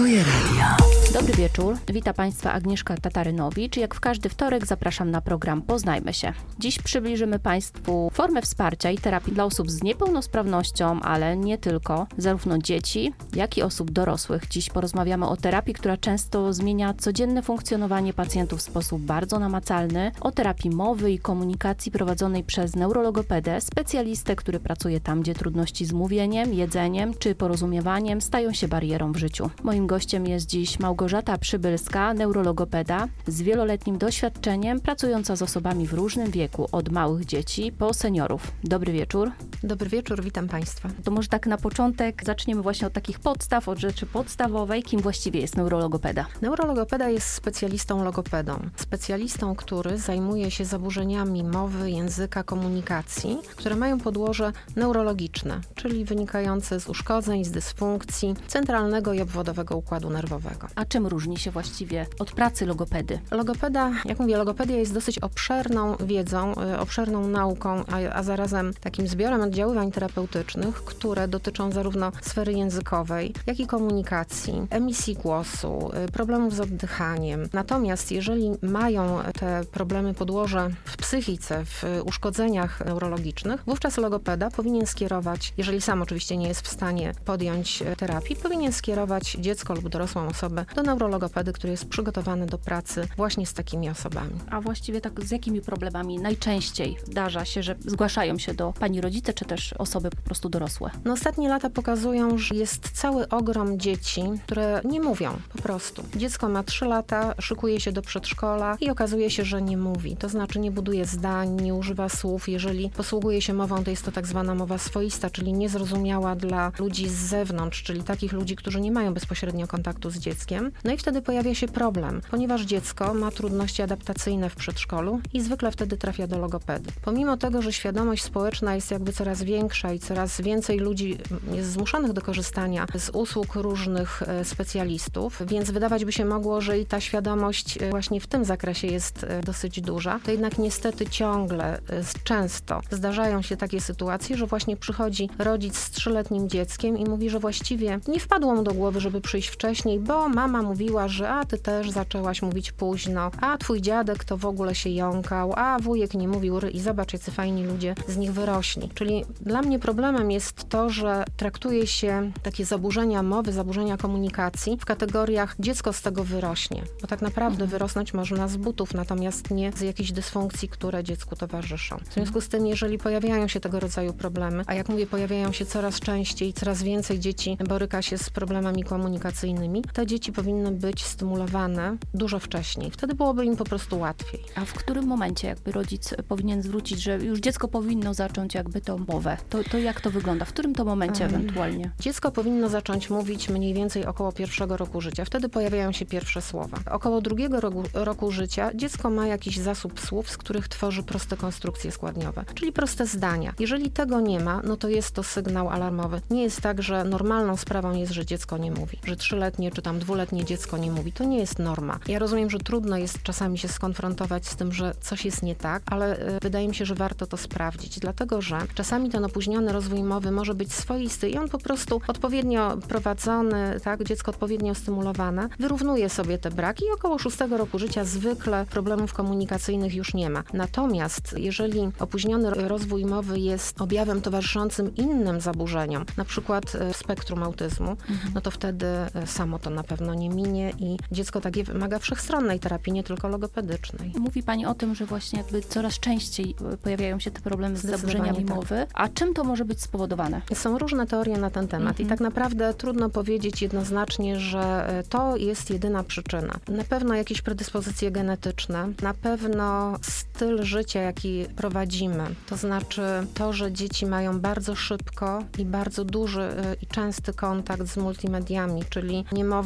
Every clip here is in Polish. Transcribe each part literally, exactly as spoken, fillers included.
Swoje radio. Dobry wieczór, witam Państwa Agnieszka Tatarynowicz. Jak w każdy wtorek zapraszam na program Poznajmy się. Dziś przybliżymy Państwu formę wsparcia i terapii dla osób z niepełnosprawnością, ale nie tylko, zarówno dzieci, jak i osób dorosłych. Dziś porozmawiamy o terapii, która często zmienia codzienne funkcjonowanie pacjentów w sposób bardzo namacalny, o terapii mowy i komunikacji prowadzonej przez neurologopedę, specjalistę, który pracuje tam, gdzie trudności z mówieniem, jedzeniem czy porozumiewaniem stają się barierą w życiu. Moim gościem jest dziś Małgorzata Przybylska, neurologopeda z wieloletnim doświadczeniem, pracująca z osobami w różnym wieku, od małych dzieci po seniorów. Dobry wieczór. Dobry wieczór, witam Państwa. To może tak na początek zaczniemy właśnie od takich podstaw, od rzeczy podstawowej. Kim właściwie jest neurologopeda? Neurologopeda jest specjalistą logopedą. Specjalistą, który zajmuje się zaburzeniami mowy, języka, komunikacji, które mają podłoże neurologiczne, czyli wynikające z uszkodzeń, z dysfunkcji centralnego i obwodowego układu nerwowego. A czym różni się właściwie od pracy logopedy? Logopeda, jak mówię, logopedia jest dosyć obszerną wiedzą, obszerną nauką, a, a zarazem takim zbiorem oddziaływań terapeutycznych, które dotyczą zarówno sfery językowej, jak i komunikacji, emisji głosu, problemów z oddychaniem. Natomiast jeżeli mają te problemy podłoże w psychice, w uszkodzeniach neurologicznych, wówczas logopeda powinien skierować, jeżeli sam oczywiście nie jest w stanie podjąć terapii, powinien skierować dziecko lub dorosłą osobę do neurologopedy, który jest przygotowany do pracy właśnie z takimi osobami. A właściwie tak z jakimi problemami najczęściej zdarza się, że zgłaszają się do pani rodzice, czy też osoby po prostu dorosłe? No, ostatnie lata pokazują, że jest cały ogrom dzieci, które nie mówią po prostu. Dziecko ma trzy lata, szykuje się do przedszkola i okazuje się, że nie mówi. To znaczy nie buduje zdań, nie używa słów. Jeżeli posługuje się mową, to jest to tak zwana mowa swoista, czyli niezrozumiała dla ludzi z zewnątrz, czyli takich ludzi, którzy nie mają bezpośrednio kontaktu z dzieckiem. No i wtedy pojawia się problem, ponieważ dziecko ma trudności adaptacyjne w przedszkolu i zwykle wtedy trafia do logopedy. Pomimo tego, że świadomość społeczna jest jakby coraz większa i coraz więcej ludzi jest zmuszonych do korzystania z usług różnych specjalistów, więc wydawać by się mogło, że i ta świadomość właśnie w tym zakresie jest dosyć duża, to jednak niestety ciągle, często zdarzają się takie sytuacje, że właśnie przychodzi rodzic z trzyletnim dzieckiem i mówi, że właściwie nie wpadło mu do głowy, żeby przyjść wcześniej, bo mama mówiła, że a ty też zaczęłaś mówić późno, a twój dziadek to w ogóle się jąkał, a wujek nie mówił ry i zobacz, jacy fajni ludzie z nich wyrośli. Czyli dla mnie problemem jest to, że traktuje się takie zaburzenia mowy, zaburzenia komunikacji w kategoriach dziecko z tego wyrośnie, bo tak naprawdę wyrosnąć można z butów, natomiast nie z jakichś dysfunkcji, które dziecku towarzyszą. W związku z tym, jeżeli pojawiają się tego rodzaju problemy, a jak mówię, pojawiają się coraz częściej, coraz więcej dzieci boryka się z problemami komunikacyjnymi, te dzieci powinny być stymulowane dużo wcześniej. Wtedy byłoby im po prostu łatwiej. A w którym momencie jakby rodzic powinien zwrócić, że już dziecko powinno zacząć jakby tą mowę? To, to jak to wygląda? W którym to momencie um, ewentualnie? Dziecko powinno zacząć mówić mniej więcej około pierwszego roku życia. Wtedy pojawiają się pierwsze słowa. Około drugiego roku, roku życia dziecko ma jakiś zasób słów, z których tworzy proste konstrukcje składniowe, czyli proste zdania. Jeżeli tego nie ma, no to jest to sygnał alarmowy. Nie jest tak, że normalną sprawą jest, że dziecko nie mówi, że trzyletnie czy tam dwuletnie dziecko nie mówi. To nie jest norma. Ja rozumiem, że trudno jest czasami się skonfrontować z tym, że coś jest nie tak, ale y, wydaje mi się, że warto to sprawdzić, dlatego że czasami ten opóźniony rozwój mowy może być swoisty i on po prostu odpowiednio prowadzony, tak, dziecko odpowiednio stymulowane, wyrównuje sobie te braki i około szóstego roku życia zwykle problemów komunikacyjnych już nie ma. Natomiast jeżeli opóźniony rozwój mowy jest objawem towarzyszącym innym zaburzeniom, na przykład y, spektrum autyzmu, mhm. no to wtedy y, samo to na pewno nie minie i dziecko takie wymaga wszechstronnej terapii, nie tylko logopedycznej. Mówi Pani o tym, że właśnie jakby coraz częściej pojawiają się te problemy z zaburzeniami tak. mowy. A czym to może być spowodowane? Są różne teorie na ten temat mhm. i tak naprawdę trudno powiedzieć jednoznacznie, że to jest jedyna przyczyna. Na pewno jakieś predyspozycje genetyczne, na pewno styl życia, jaki prowadzimy, to znaczy to, że dzieci mają bardzo szybko i bardzo duży i częsty kontakt z multimediami, czyli niemowlę często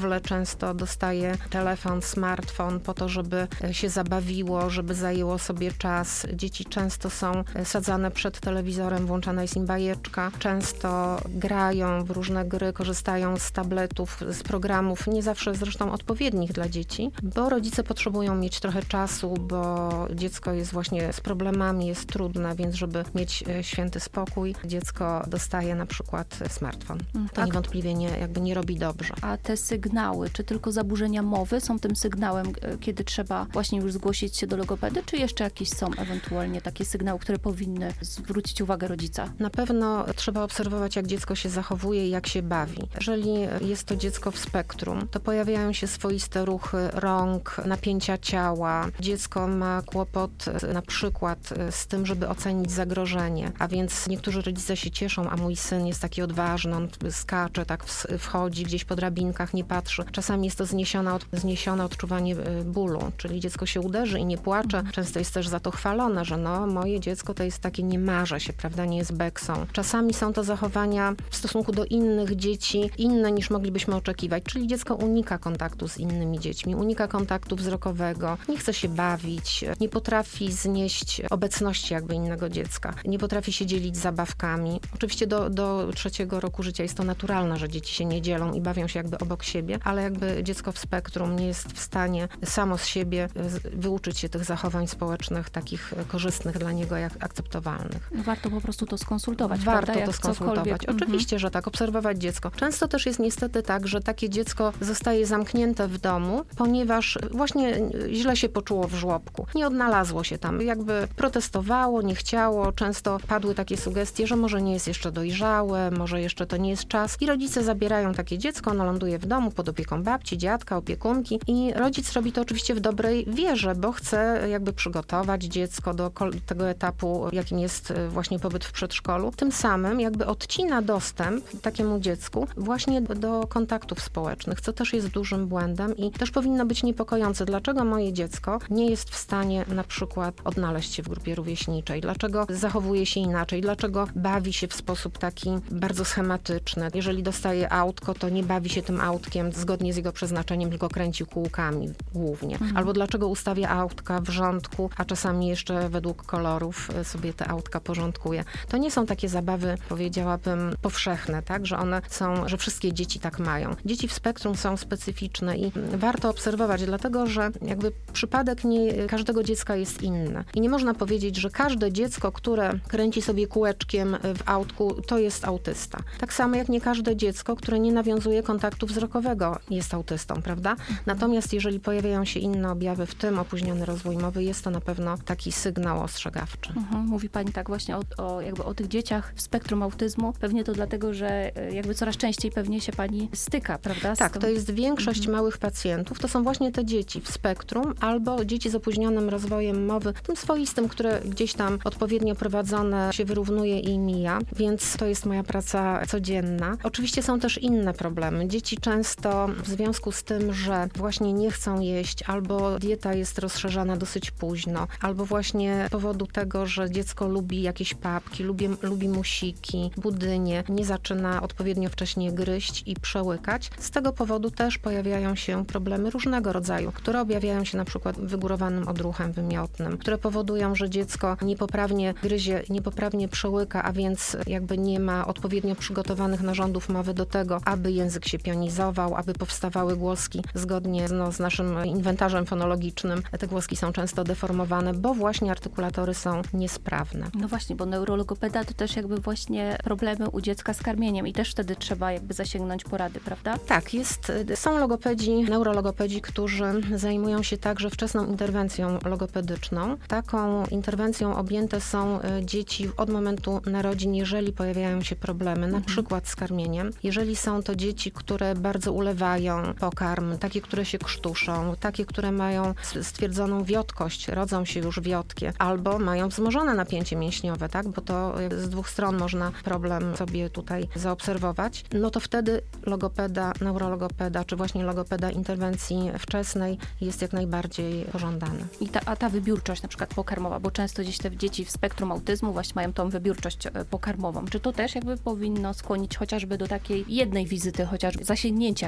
często dostaje telefon, smartfon po to, żeby się zabawiło, żeby zajęło sobie czas. Dzieci często są sadzane przed telewizorem, włączana jest im bajeczka. Często grają w różne gry, korzystają z tabletów, z programów, nie zawsze zresztą odpowiednich dla dzieci, bo rodzice potrzebują mieć trochę czasu, bo dziecko jest właśnie z problemami, jest trudne, więc żeby mieć święty spokój, dziecko dostaje na przykład smartfon. To tak. Niewątpliwie nie, jakby nie robi dobrze. A te sygnały, czy tylko zaburzenia mowy są tym sygnałem, kiedy trzeba właśnie już zgłosić się do logopedy, czy jeszcze jakieś są ewentualnie takie sygnały, które powinny zwrócić uwagę rodzica? Na pewno trzeba obserwować, jak dziecko się zachowuje i jak się bawi. Jeżeli jest to dziecko w spektrum, to pojawiają się swoiste ruchy rąk, napięcia ciała. Dziecko ma kłopot na przykład z tym, żeby ocenić zagrożenie, a więc niektórzy rodzice się cieszą, a mój syn jest taki odważny, on skacze, tak wchodzi gdzieś po drabinkach, nie patrzy. Czasami jest to zniesione, od, zniesione odczuwanie bólu, czyli dziecko się uderzy i nie płacze. Często jest też za to chwalone, że no, moje dziecko to jest takie, nie marze się, prawda, nie jest beksą. Czasami są to zachowania w stosunku do innych dzieci inne niż moglibyśmy oczekiwać, czyli dziecko unika kontaktu z innymi dziećmi, unika kontaktu wzrokowego, nie chce się bawić, nie potrafi znieść obecności jakby innego dziecka, nie potrafi się dzielić zabawkami. Oczywiście do, do trzeciego roku życia jest to naturalne, że dzieci się nie dzielą i bawią się jakby obok siebie, ale jakby dziecko w spektrum nie jest w stanie samo z siebie wyuczyć się tych zachowań społecznych, takich korzystnych dla niego, jak akceptowalnych. Warto po prostu to skonsultować, Warto prawda? to skonsultować. Cokolwiek. Oczywiście, mhm. że tak, obserwować dziecko. Często też jest niestety tak, że takie dziecko zostaje zamknięte w domu, ponieważ właśnie źle się poczuło w żłobku. Nie odnalazło się tam. Jakby protestowało, nie chciało. Często padły takie sugestie, że może nie jest jeszcze dojrzałe, może jeszcze to nie jest czas. I rodzice zabierają takie dziecko, ono ląduje w domu pod opieką babci, dziadka, opiekunki i rodzic robi to oczywiście w dobrej wierze, bo chce jakby przygotować dziecko do tego etapu, jakim jest właśnie pobyt w przedszkolu. Tym samym jakby odcina dostęp takiemu dziecku właśnie do kontaktów społecznych, co też jest dużym błędem i też powinno być niepokojące. Dlaczego moje dziecko nie jest w stanie na przykład odnaleźć się w grupie rówieśniczej? Dlaczego zachowuje się inaczej? Dlaczego bawi się w sposób taki bardzo schematyczny? Jeżeli dostaje autko, to nie bawi się tym autkiem zgodnie z jego przeznaczeniem, tylko kręci kółkami głównie. Mhm. Albo dlaczego ustawia autka w rządku, a czasami jeszcze według kolorów sobie te autka porządkuje. To nie są takie zabawy, powiedziałabym, powszechne, tak? Że one są, że wszystkie dzieci tak mają. Dzieci w spektrum są specyficzne i warto obserwować, dlatego że jakby przypadek nie każdego dziecka jest inny. I nie można powiedzieć, że każde dziecko, które kręci sobie kółeczkiem w autku, to jest autysta. Tak samo jak nie każde dziecko, które nie nawiązuje kontaktu wzrokowego, jest autystą, prawda? Natomiast jeżeli pojawiają się inne objawy, w tym opóźniony rozwój mowy, jest to na pewno taki sygnał ostrzegawczy. Mhm. Mówi pani tak właśnie o, o, jakby o tych dzieciach w spektrum autyzmu. Pewnie to dlatego, że jakby coraz częściej pewnie się pani styka, prawda? Tak, to jest większość mhm. małych pacjentów. To są właśnie te dzieci w spektrum albo dzieci z opóźnionym rozwojem mowy, tym swoistym, które gdzieś tam odpowiednio prowadzone się wyrównuje i mija, więc to jest moja praca codzienna. Oczywiście są też inne problemy. Dzieci często w związku z tym, że właśnie nie chcą jeść, albo dieta jest rozszerzana dosyć późno, albo właśnie z powodu tego, że dziecko lubi jakieś papki, lubi, lubi musiki, budynie, nie zaczyna odpowiednio wcześnie gryźć i przełykać. Z tego powodu też pojawiają się problemy różnego rodzaju, które objawiają się na przykład wygórowanym odruchem wymiotnym, które powodują, że dziecko niepoprawnie gryzie, niepoprawnie przełyka, a więc jakby nie ma odpowiednio przygotowanych narządów mowy do tego, aby język się pionizował, aby powstawały głoski zgodnie no, z naszym inwentarzem fonologicznym. Te głoski są często deformowane, bo właśnie artykulatory są niesprawne. No właśnie, bo neurologopeda to też jakby właśnie problemy u dziecka z karmieniem i też wtedy trzeba jakby zasięgnąć porady, prawda? Tak, jest, są logopedzi, neurologopedzi, którzy zajmują się także wczesną interwencją logopedyczną. Taką interwencją objęte są dzieci od momentu narodzin, jeżeli pojawiają się problemy, na mhm. przykład z karmieniem. Jeżeli są to dzieci, które bardzo ulewają pokarm, takie, które się krztuszą, takie, które mają stwierdzoną wiotkość, rodzą się już wiotkie, albo mają wzmożone napięcie mięśniowe, tak, bo to z dwóch stron można problem sobie tutaj zaobserwować, no to wtedy logopeda, neurologopeda, czy właśnie logopeda interwencji wczesnej jest jak najbardziej pożądana. I ta, a ta wybiórczość na przykład pokarmowa, bo często gdzieś te dzieci w spektrum autyzmu właśnie mają tą wybiórczość pokarmową. Czy to też jakby powinno skłonić chociażby do takiej jednej wizyty, chociaż zasięgnięcia takiej opinii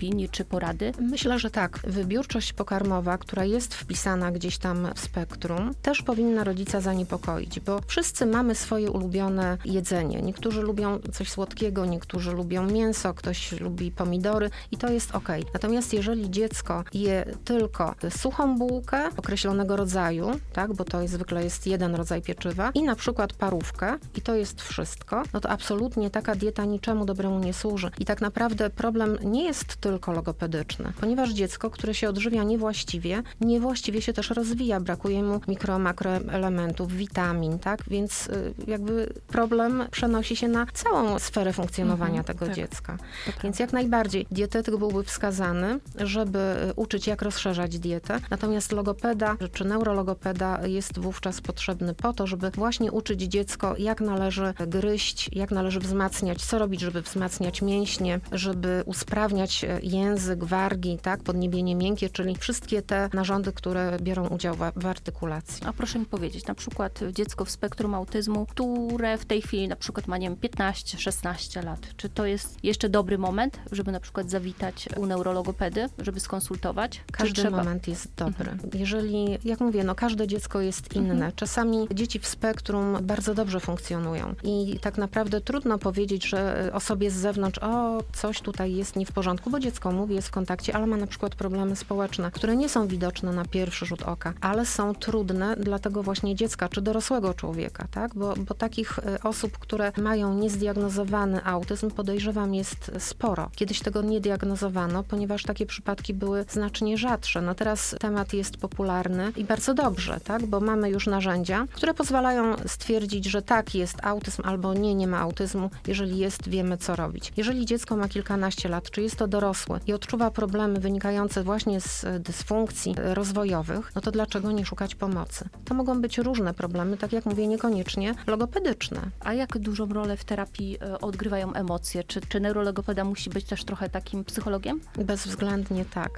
opinii czy porady? Myślę, że tak. Wybiórczość pokarmowa, która jest wpisana gdzieś tam w spektrum, też powinna rodzica zaniepokoić, bo wszyscy mamy swoje ulubione jedzenie. Niektórzy lubią coś słodkiego, niektórzy lubią mięso, ktoś lubi pomidory i to jest okej. Natomiast jeżeli dziecko je tylko suchą bułkę określonego rodzaju, tak, bo to jest, zwykle jest jeden rodzaj pieczywa i na przykład parówkę i to jest wszystko, no to absolutnie taka dieta niczemu dobremu nie służy. I tak naprawdę problem nie jest tylko logopedyczny, ponieważ dziecko, które się odżywia niewłaściwie, niewłaściwie się też rozwija, brakuje mu mikro, makroelementów, witamin, tak, więc y, jakby problem przenosi się na całą sferę funkcjonowania mhm, tego tak. dziecka. Tak. Więc jak najbardziej dietetyk byłby wskazany, żeby uczyć, jak rozszerzać dietę, natomiast logopeda czy neurologopeda jest wówczas potrzebny po to, żeby właśnie uczyć dziecko, jak należy gryźć, jak należy wzmacniać, co robić, żeby wzmacniać mięśnie, żeby usprawniać język, wargi, tak, podniebienie miękkie, czyli wszystkie te narządy, które biorą udział w, w artykulacji. A proszę mi powiedzieć, na przykład dziecko w spektrum autyzmu, które w tej chwili na przykład ma, nie wiem, piętnaście szesnaście lat, czy to jest jeszcze dobry moment, żeby na przykład zawitać u neurologopedy, żeby skonsultować? Każdy trzeba... moment jest dobry. Mhm. Jeżeli, jak mówię, no każde dziecko jest inne. Mhm. Czasami dzieci w spektrum bardzo dobrze funkcjonują i tak naprawdę trudno powiedzieć, że osobie z zewnątrz, o, coś tutaj jest nie w porządku, bo dziecko mówi, jest w kontakcie, ale ma na przykład problemy społeczne, które nie są widoczne na pierwszy rzut oka, ale są trudne dla tego właśnie dziecka, czy dorosłego człowieka, tak? Bo, bo takich osób, które mają niezdiagnozowany autyzm, podejrzewam, jest sporo. Kiedyś tego nie diagnozowano, ponieważ takie przypadki były znacznie rzadsze. No teraz temat jest popularny i bardzo dobrze, tak? Bo mamy już narzędzia, które pozwalają stwierdzić, że tak, jest autyzm albo nie, nie ma autyzmu. Jeżeli jest, wiemy, co robić. Jeżeli dziecko ma kilkanaście lat, czy jest to dorosłe i odczuwa problemy wynikające właśnie z dysfunkcji rozwojowych, no to dlaczego nie szukać pomocy? To mogą być różne problemy, tak jak mówię, niekoniecznie logopedyczne. A jak dużą rolę w terapii odgrywają emocje? Czy, czy neurologopeda musi być też trochę takim psychologiem? Bezwzględnie tak.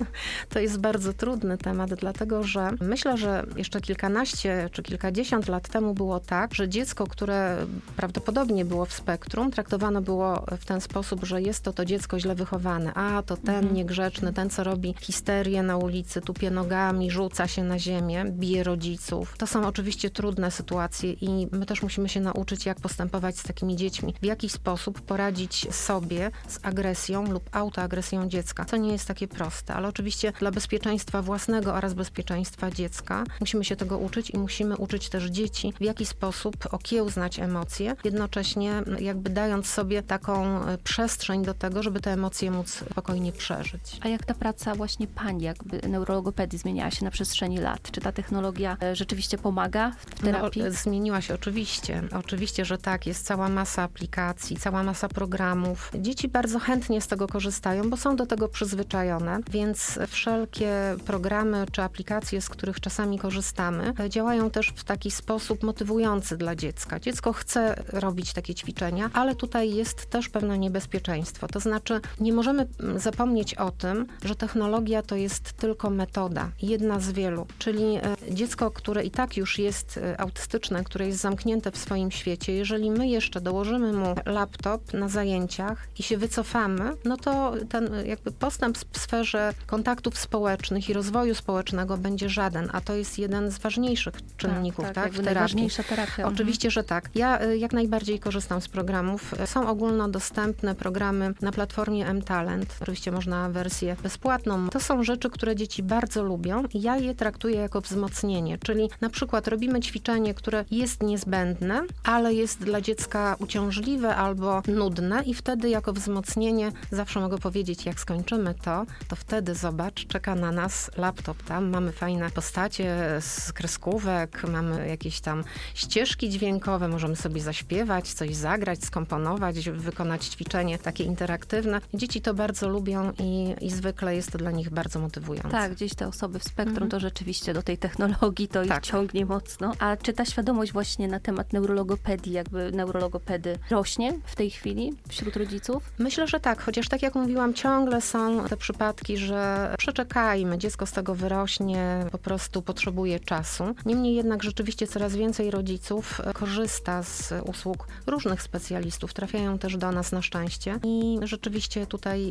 To jest bardzo trudny temat, dlatego że myślę, że jeszcze kilkanaście czy kilkadziesiąt lat temu było tak, że dziecko, które prawdopodobnie było w spektrum, traktowane było w ten sposób, że jest to to dziecko źle wychowane. A, to ten mhm. niegrzeczny, ten, co robi histerię na ulicy, tupie nogami, rzuca się na ziemię, bije rodziców. To są oczywiście trudne sytuacje i my też musimy się nauczyć, jak postępować z takimi dziećmi. W jaki sposób poradzić sobie z agresją lub autoagresją dziecka, co nie jest takie proste, ale oczywiście dla bezpieczeństwa własnego oraz bezpieczeństwa dziecka musimy się tego uczyć i musimy uczyć też dzieci, w jaki sposób okiełznać emocje, jednocześnie jakby dając sobie taką przestrzeń do tego, żeby te emocje móc spokojnie przeżyć. A jak ta praca właśnie pani, jakby neurologopedii zmieniała się na przestrzeni lat? Czy ta technologia rzeczywiście pomaga w terapii? No, zmieniła się oczywiście. Oczywiście, że tak. Jest cała masa aplikacji, cała masa programów. Dzieci bardzo chętnie z tego korzystają, bo są do tego przyzwyczajone, więc wszelkie programy czy aplikacje, z których czasami korzystamy, działają też w taki sposób motywujący dla dziecka. Dziecko chce robić takie ćwiczenia, ale tutaj jest też pewne niebezpieczeństwo. To znaczy, nie możemy zapomnieć o tym, że technologia to jest tylko metoda, jedna z wielu. Czyli dziecko, które i tak już jest autystyczne, które jest zamknięte w swoim świecie, jeżeli my jeszcze dołożymy mu laptop na zajęciach i się wycofamy, no to ten jakby postęp w sferze kontaktów społecznych i rozwoju społecznego będzie żaden, a to jest jeden z ważniejszych czynników, tak, tak, tak w terapii. Najważniejsza terapia. Oczywiście, że tak. Ja jak najbardziej korzystam z programów. Są ogólnodostępne programy na platformie mTalent. Oczywiście można wersję bezpłatną. To są rzeczy, które dzieci bardzo lubią i ja je traktuję jako wzmocnienie, czyli na przykład robimy ćwiczenie, które jest niezbędne, ale jest dla dziecka uciążliwe albo nudne i wtedy jako wzmocnienie zawsze mogę powiedzieć, jak skończymy to, to wtedy zobacz, czeka na nas laptop, tam mamy fajne postacie z kreskówek, mamy jakieś tam ścieżki dźwiękowe, możemy sobie zaśpiewać, coś zagrać, skomponować, wykonać ćwiczenie takie interaktywne. Dzieci to bardzo lubią i, i zwykle jest to dla nich bardzo motywujące. Tak, gdzieś te osoby w spektrum mhm. to rzeczywiście do tej technologii to tak. ich ciągnie mocno. A czy ta świadomość właśnie na temat neurologopedii, jakby neurologopedy rośnie w tej chwili wśród rodziców? Myślę, że tak, chociaż tak jak mówiłam, ciągle są te przypadki, że przeczekajmy, dziecko z tego wyrośnie, po prostu potrzebuje czasu. Niemniej jednak rzeczywiście coraz więcej rodziców korzysta z usług różnych specjalistów, trafiają też do nas na szczęście i rzeczywiście tutaj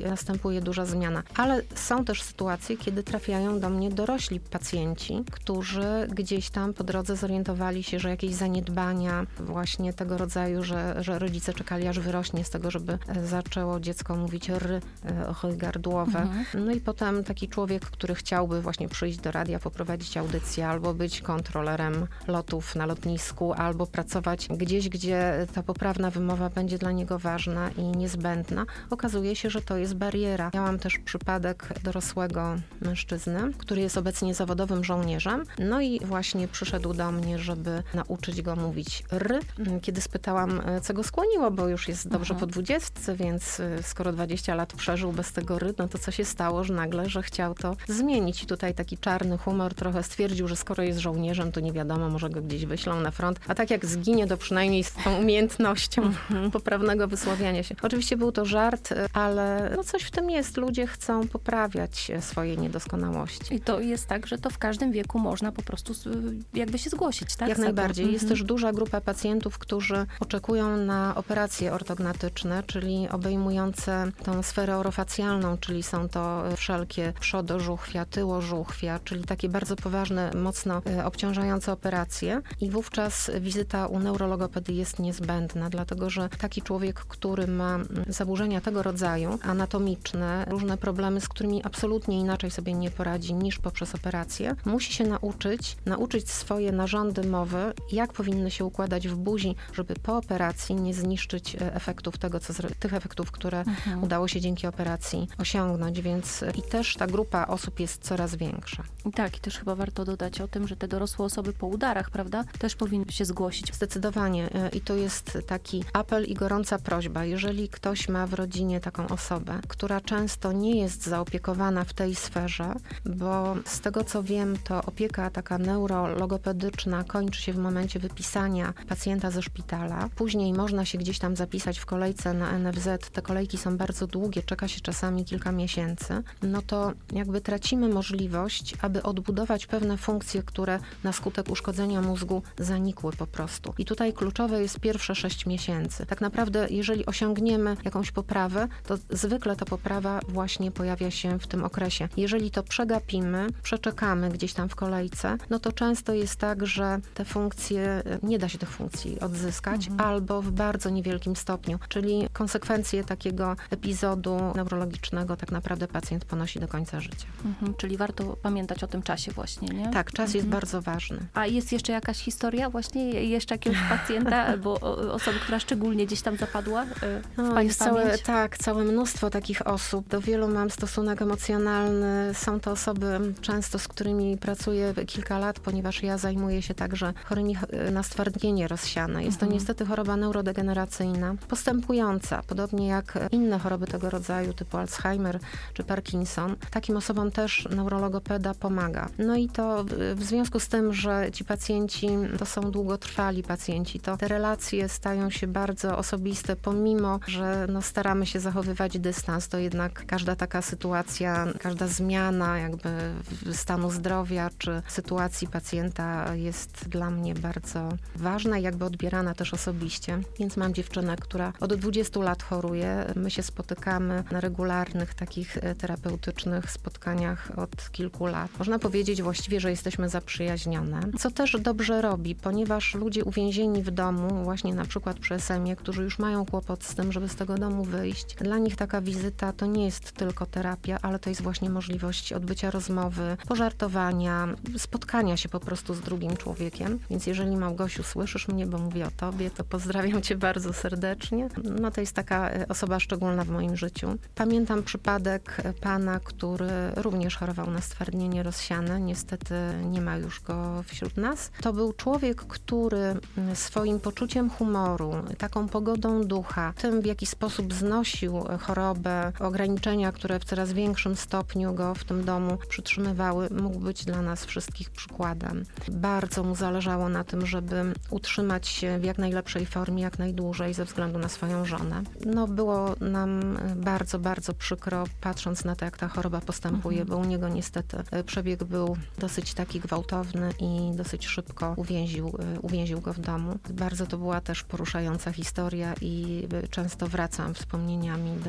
następuje duża zmiana. Ale są też sytuacje, kiedy trafiają do mnie dorośli pacjenci, którzy gdzieś tam po drodze zorientowali się, że jakieś zaniedbania właśnie tego rodzaju, że, że rodzice czekali aż wyrośnie z tego, żeby zaczęło dziecko mówić r, ochy gardłowe. Mhm. No i potem taki człowiek, który chciałby właśnie przyjść do radia, poprowadzić audycję, albo być kontrolerem lotów na lotnisku, albo pracować gdzieś, gdzie ta poprawna wymowa będzie dla niego ważna i niezbędna. Okazuje się, że to jest bariera. Miałam też przypadek dorosłego mężczyzny, który jest obecnie zawodowym żołnierzem. No i właśnie przyszedł do mnie, żeby nauczyć go mówić r. Kiedy spytałam, co go skłoniło, bo już jest dobrze Aha. po dwudziestce, więc skoro dwadzieścia lat przeżył bez tego ry, no to co się stało, że nagle, że chciał to zmienić. I tutaj taki czarny humor trochę stwierdził, że skoro jest żołnierzem, to nie wiadomo, może go gdzieś wyślą na front. A tak jak zginie, to przynajmniej z tą umiejętnością poprawnego wysławiania się. Oczywiście był to żart, ale no coś w tym jest. Ludzie chcą poprawiać swoje niedoskonałości. I to jest tak, że to w każdym wieku można po prostu jakby się zgłosić, tak? Jak najbardziej. Jest też duża grupa pacjentów, którzy oczekują na operacje ortognatyczne, czyli obejmujące tą sferę orofacjalną, czyli są to wszelkie przodożuchwia, tyłożuchwia, czyli takie bardzo poważne, mocno obciążające operacje. I wówczas wizyta u neurologopedy jest niezbędna, dlatego że taki człowiek, który ma zaburzenia tego rodzaju, anatomiczne, różne problemy, z którymi absolutnie inaczej sobie nie poradzi niż poprzez operację, musi się nauczyć, nauczyć swoje narządy mowy, jak powinny się układać w buzi, żeby po operacji nie zniszczyć efektów tego, co, tych efektów, które mhm. udało się dzięki operacji osiągnąć, więc i też ta grupa osób jest coraz większa. Tak, i też chyba warto dodać o tym, że te dorosłe osoby po udarach, prawda, też powinny się zgłosić. Zdecydowanie. I to jest taki apel i gorąca prośba. Jeżeli ktoś ma w rodzinie taką osobę, która często nie jest zaopiekowana w tej sferze, bo z tego co wiem, to opieka taka neurologopedyczna kończy się w momencie wypisania pacjenta ze szpitala. Później można się gdzieś tam zapisać w kolejce na N F Z. Te kolejki są bardzo długie, czeka się czasami kilka miesięcy. No to jakby tracimy możliwość, aby odbudować pewne funkcje, które na skutek uszkodzenia mózgu zanikły po prostu. I tutaj kluczowe jest pierwsze sześć miesięcy. Tak naprawdę, jeżeli osiągniemy jakąś poprawę, to zwykle ta poprawa właśnie pojawia się w tym okresie. Jeżeli to przegapimy, przeczekamy gdzieś tam w kolejce, no to często jest tak, że te funkcje, nie da się tych funkcji odzyskać, mhm. albo w bardzo niewielkim stopniu. Czyli konsekwencje takiego epizodu neurologicznego tak naprawdę pacjent ponosi do końca życia. Mhm, czyli warto pamiętać o tym czasie właśnie, nie? Tak, czas mhm. jest bardzo ważny. A jest jeszcze jakaś historia właśnie, jeszcze jakiegoś pacjenta albo osoby, która szczególnie gdzieś tam zapadła w no, pani jest pamięć? Całe, tak, całe mnóstwo takich osób. Do wielu mam stosunek emocjonalny. Są to osoby często, z którymi pracuję kilka lat, ponieważ ja zajmuję się także chorymi na stwardnienie rozsiane. Jest mhm. to niestety choroba neurodegeneracyjna, postępująca, podobnie jak inne choroby tego rodzaju, typu Alzheimer czy Parkinson. Takim osobom też neurologopeda pomaga. No i to w związku z tym, że ci pacjenci to są długotrwali pacjenci, to te relacje stają się bardzo osobiste, pomimo, że no, staramy się zachowywać dystans, to jednak każda taka sytuacja, każda zmiana jakby stanu zdrowia czy sytuacji pacjenta jest dla mnie bardzo ważna i jakby odbierana też osobiście. Więc mam dziewczynę, która od dwudziestu lat choruje. My się spotykamy na regularnych takich terapeutycznych spotkaniach od kilku lat. Można powiedzieć właściwie, że jesteśmy zaprzyjaźnione, co też dobrze robi, ponieważ ludzie uwięzieni w domu, właśnie na przykład przy es em ie, którzy już mają kłopot z tym, żeby z tego domu wyjść, dla nich taka wizyta to nie jest tylko terapia, ale to jest właśnie możliwość odbycia rozmowy, pożartowania, spotkania się po prostu z drugim człowiekiem. Więc jeżeli, Małgosiu, słyszysz mnie, bo mówię o tobie, to pozdrawiam cię bardzo serdecznie. No to jest taka osoba szczególna w moim życiu. Pamiętam przypadek pana, który również chorował na stwardnienie rozsiane. Niestety nie ma już go wśród nas. To był człowiek, który swoim poczuciem humoru, taką pogodą ducha, tym w jaki sposób znosił chorobę, ograniczenia, które w coraz większym stopniu go w tym domu przytrzymywały, mógł być dla nas wszystkich przykładem. Bardzo mu zależało na tym, żeby utrzymać się w jak najlepszej formie, jak najdłużej ze względu na swoją żonę. No było nam bardzo, bardzo przykro, patrząc na to, jak ta choroba postępuje, mhm. bo u niego niestety przebieg był dosyć taki gwałtowny i dosyć szybko uwięził, uwięził go w domu. Bardzo to była też poruszająca historia i często wracam wspomnieniami do,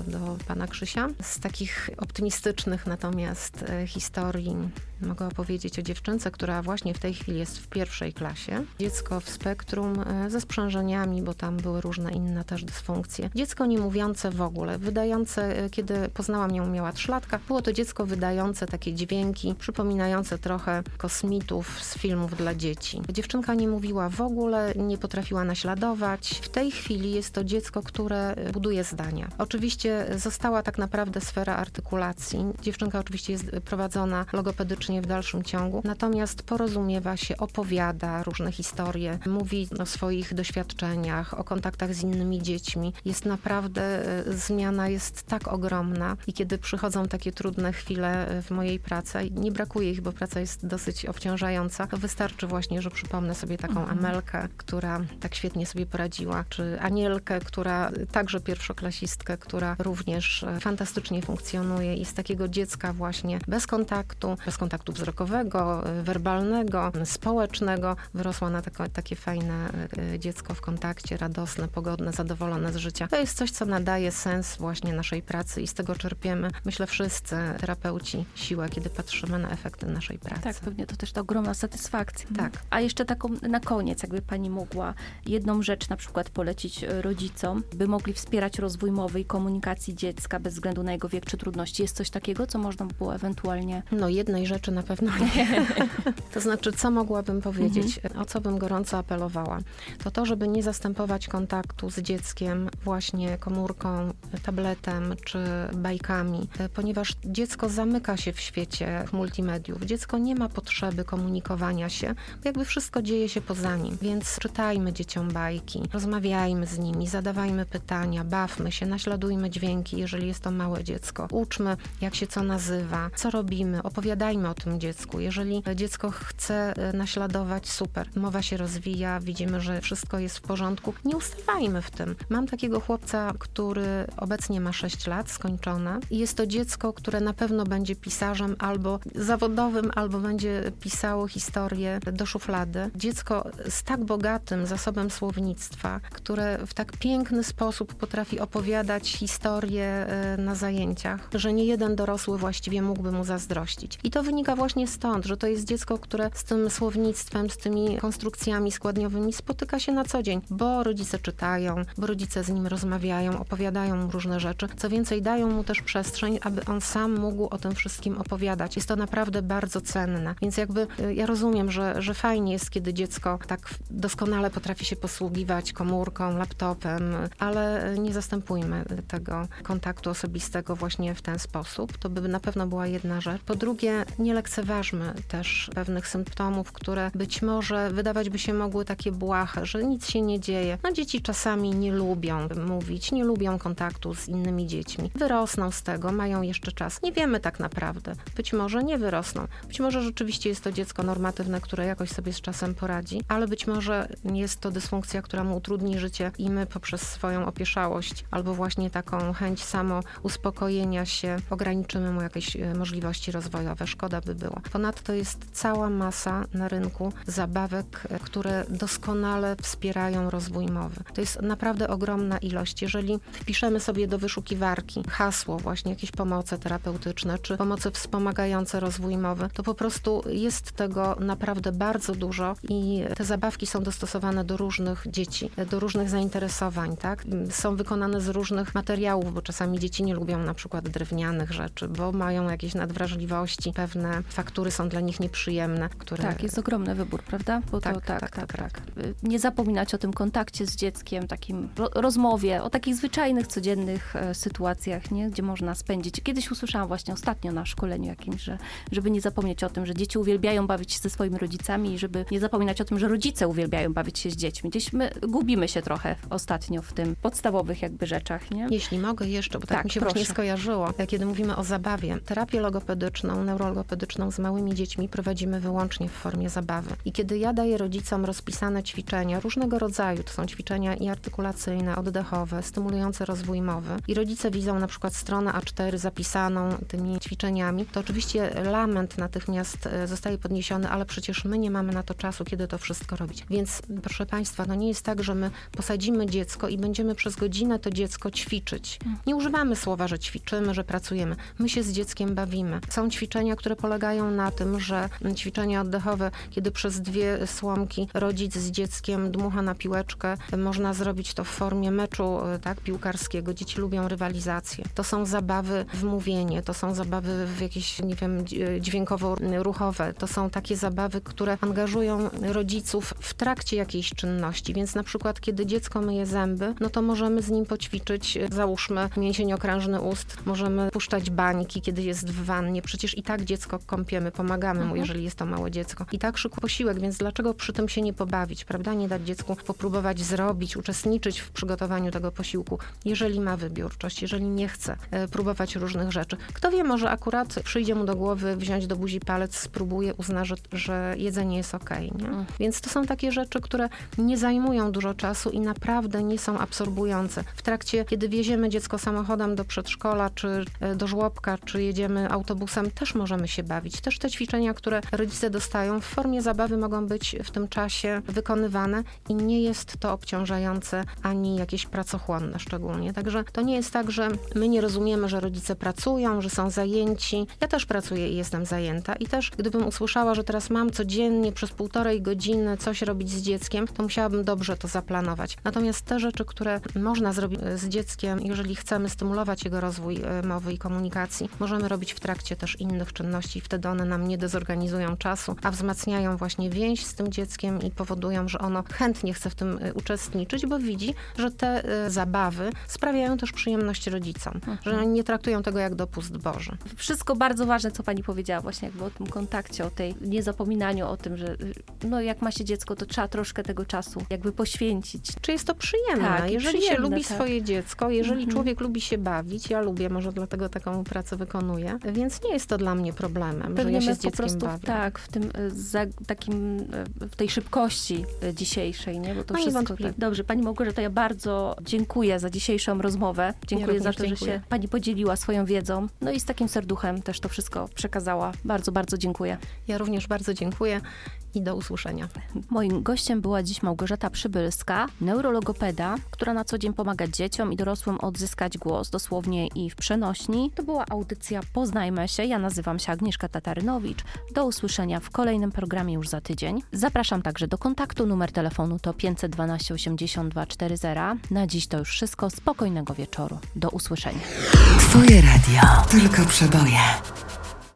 do pana Krzysia. Z takich optymistycznych natomiast historii mogę opowiedzieć o dziewczynce, która właśnie w tej chwili jest w pierwszej klasie. Dziecko w spektrum ze sprzężeniami, bo tam były różne inne też dysfunkcje. Dziecko nie mówiące w ogóle, wydające, kiedy poznałam ją, miała trzylatka, było to dziecko wydające takie dźwięki, przypominające trochę kosmitów z filmów dla dzieci. Dziewczynka nie mówiła w ogóle, nie potrafiła naśladować. W tej chwili jest to dziecko, które buduje zdania. Oczywiście została tak naprawdę sfera artykulacji. Dziewczynka oczywiście jest prowadzona logopedycznie w dalszym ciągu, natomiast porozumiewa się, opowiada różne historie, mówi o swoich doświadczeniach, o kontaktach z innymi dziećmi. Jest naprawdę, zmiana jest tak ogromna i kiedy przychodzą takie trudne chwile w mojej pracy, nie brakuje ich, bo praca jest dosyć obciążająca, to wystarczy właśnie, że przypomnę sobie taką mhm. Amelkę, która tak świetnie sobie poradziła, czy Anielkę, która także pierwszoklasistkę, która również fantastycznie funkcjonuje i z takiego dziecka właśnie bez kontaktu, bez kontaktu wzrokowego, werbalnego, społecznego wyrosła na tako, takie fajne dziecko w kontakcie, radosne, pogodne, zadowolone z życia. To jest coś, co nadaje sens właśnie naszej pracy i z tego czerpiemy, myślę, wszyscy terapeuci siłę, kiedy patrzymy na efekty naszej pracy. Tak, pewnie to też ta ogromna satysfakcja. Tak. A jeszcze taką na koniec, jakby pani mogła jedną rzecz na przykład polecić rodzicom, by mogli wspierać rozwój mowy i komunikacji dziecka bez względu na jego wiek czy trudności. Jest coś takiego, co można by było ewentualnie... No jednej rzeczy na pewno nie. To znaczy, co mogłabym powiedzieć, mhm. o co bym gorąco apelowała, to to, żeby nie zastępować kontaktu z dzieckiem właśnie komórką, tabletem czy bajkami, ponieważ dziecko zamyka się w świecie multimediów. Dziecko nie ma potrzeby komunikowania się, bo jakby wszystko dzieje się poza nim. Więc czytajmy dzieciom bajki, rozmawiajmy z nimi, zadawajmy pytania, bawmy się, naśladujmy dźwięki, jeżeli jest to małe dziecko. Uczmy, jak się co nazywa, co robimy, opowiadajmy o tym dziecku. Jeżeli dziecko chce naśladować, super. Mowa się rozwija, widzimy, że wszystko jest w porządku. Nie ustawajmy w tym. Mam takiego chłopca, który obecnie ma sześć lat, skończone. I jest to dziecko, które na pewno będzie pisarzem albo zawodowym, albo będzie pisało historię do szuflady. Dziecko z tak bogatym zasobem słownictwa, które w tak piękny sposób potrafi opowiadać historię na zajęciach, że nie jeden dorosły właściwie mógłby mu zazdrościć. I to wynika właśnie stąd, że to jest dziecko, które z tym słownictwem, z tymi konstrukcjami składniowymi spotyka się na co dzień, bo rodzice czytają, bo rodzice z nim rozmawiają, opowiadają mu różne rzeczy. Co więcej, dają mu też przestrzeń, aby on sam mógł o tym wszystkim opowiadać. Jest to naprawdę bardzo cenne. Więc jakby ja rozumiem, że, że fajnie jest, kiedy dziecko tak doskonale potrafi się posługiwać komórką, laptopem, ale nie zastępujmy tego kontaktu osobistego właśnie w ten sposób. To by na pewno była jedna rzecz. Po drugie, nie lekceważmy też pewnych symptomów, które być może wydawać by się mogły takie błahe, że nic się nie dzieje. No dzieci czasami nie lubią mówić, nie lubią kontaktu z innymi dziećmi. Wyrosną z tego, mają jeszcze czas. Nie wiemy tak naprawdę. Być może nie wyrosną. Być może rzeczywiście jest to dziecko normatywne, które jakoś sobie z czasem poradzi, ale być może jest to dysfunkcja, która mu utrudni życie i my poprzez swoją opieszałość albo właśnie taką chęć samo uspokojenia się ograniczymy mu jakieś możliwości rozwojowe. Szkoda by było. Ponadto jest cała masa na rynku zabawek, które doskonale wspierają rozwój mowy. To jest naprawdę ogromna ilość. Jeżeli wpiszemy sobie do wyszukiwarki hasło, właśnie jakieś pomoce terapeutyczne, czy pomoce wspomagające rozwój mowy, to po prostu jest tego naprawdę bardzo dużo i te zabawki są dostosowane do różnych dzieci, do różnych zainteresowań, tak? Są wykonane z różnych materiałów, bo czasami dzieci nie lubią na przykład drewnianych rzeczy, bo mają jakieś nadwrażliwości, pewne faktury są dla nich nieprzyjemne, które... Tak, jest ogromny wybór, prawda? Bo tak, to, tak, tak, tak, tak, tak. Nie zapominać o tym kontakcie z dzieckiem, takim ro- rozmowie, o takich zwyczajnych, codziennych e, sytuacjach, nie? Gdzie można spędzić. Kiedyś usłyszałam właśnie ostatnio na szkoleniu jakimś, że żeby nie zapomnieć o tym, że dzieci uwielbiają bawić się ze swoimi rodzicami i żeby nie zapominać o tym, że rodzice uwielbiają bawić się z dziećmi. Gdzieś my gubimy się trochę ostatnio w tym podstawowych jakby rzeczach, nie? Jeśli mogę jeszcze, bo tak, tak mi się proszę. właśnie skojarzyło, kiedy mówimy o zabawie. Terapię logopedyczną, neurologopedyczną metodyczną z małymi dziećmi prowadzimy wyłącznie w formie zabawy. I kiedy ja daję rodzicom rozpisane ćwiczenia różnego rodzaju, to są ćwiczenia i artykulacyjne, oddechowe, stymulujące rozwój mowy i rodzice widzą na przykład stronę A cztery zapisaną tymi ćwiczeniami, to oczywiście lament natychmiast zostaje podniesiony, ale przecież my nie mamy na to czasu, kiedy to wszystko robić. Więc proszę Państwa, no nie jest tak, że my posadzimy dziecko i będziemy przez godzinę to dziecko ćwiczyć. Nie używamy słowa, że ćwiczymy, że pracujemy. My się z dzieckiem bawimy. Są ćwiczenia, które polegają na tym, że ćwiczenia oddechowe, kiedy przez dwie słomki rodzic z dzieckiem dmucha na piłeczkę, można zrobić to w formie meczu, tak, piłkarskiego. Dzieci lubią rywalizację. To są zabawy w mówienie, to są zabawy w jakieś, nie wiem, dźwiękowo-ruchowe. To są takie zabawy, które angażują rodziców w trakcie jakiejś czynności. Więc na przykład, kiedy dziecko myje zęby, no to możemy z nim poćwiczyć, załóżmy mięsień okrężny ust, możemy puszczać bańki, kiedy jest w wannie. Przecież i tak dziecko kąpiemy, pomagamy mu, jeżeli jest to małe dziecko. I tak szykuje posiłek, więc dlaczego przy tym się nie pobawić, prawda? Nie dać dziecku popróbować zrobić, uczestniczyć w przygotowaniu tego posiłku, jeżeli ma wybiórczość, jeżeli nie chce e, próbować różnych rzeczy. Kto wie, może akurat przyjdzie mu do głowy wziąć do buzi palec, spróbuje, uzna, że, że jedzenie jest okej, nie? Mm. Więc to są takie rzeczy, które nie zajmują dużo czasu i naprawdę nie są absorbujące. W trakcie, kiedy wieziemy dziecko samochodem do przedszkola, czy do żłobka, czy jedziemy autobusem, też możemy się bawić. Też te ćwiczenia, które rodzice dostają w formie zabawy, mogą być w tym czasie wykonywane i nie jest to obciążające ani jakieś pracochłonne szczególnie. Także to nie jest tak, że my nie rozumiemy, że rodzice pracują, że są zajęci. Ja też pracuję i jestem zajęta i też gdybym usłyszała, że teraz mam codziennie przez półtorej godziny coś robić z dzieckiem, to musiałabym dobrze to zaplanować. Natomiast te rzeczy, które można zrobić z dzieckiem, jeżeli chcemy stymulować jego rozwój mowy i komunikacji, możemy robić w trakcie też innych czynności. Wtedy one nam nie dezorganizują czasu, a wzmacniają właśnie więź z tym dzieckiem i powodują, że ono chętnie chce w tym uczestniczyć, bo widzi, że te zabawy sprawiają też przyjemność rodzicom, mhm. że nie traktują tego jak dopust Boży. Wszystko bardzo ważne, co pani powiedziała właśnie jakby o tym kontakcie, o tej niezapominaniu o tym, że no jak ma się dziecko, to trzeba troszkę tego czasu jakby poświęcić. Czy jest to przyjemne? Tak, jeżeli przyjemne, się lubi tak. swoje dziecko, jeżeli mhm. człowiek lubi się bawić, ja lubię, może dlatego taką pracę wykonuję, więc nie jest to dla mnie problemem, Pewnie że ja się my z po dzieckiem prostu bawię. tak, w tym za, takim, w tej szybkości dzisiejszej, nie? Bo to no wszystko tak. Dobrze, pani Małgorzata, ja bardzo dziękuję za dzisiejszą rozmowę. Dziękuję ja za to, dziękuję. że się pani podzieliła swoją wiedzą. No i z takim serduchem też to wszystko przekazała. Bardzo, bardzo dziękuję. Ja również bardzo dziękuję i do usłyszenia. Moim gościem była dziś Małgorzata Przybylska, neurologopeda, która na co dzień pomaga dzieciom i dorosłym odzyskać głos, dosłownie i w przenośni. To była audycja Poznajmy się. Ja nazywam się Agnieszka Tatarynowicz. Do usłyszenia w kolejnym programie już za tydzień. Zapraszam także do kontaktu. Numer telefonu to pięćset dwanaście osiemdziesiąt dwa czterdzieści. Na dziś to już wszystko. Spokojnego wieczoru. Do usłyszenia. Twoje radio. Tylko przeboje.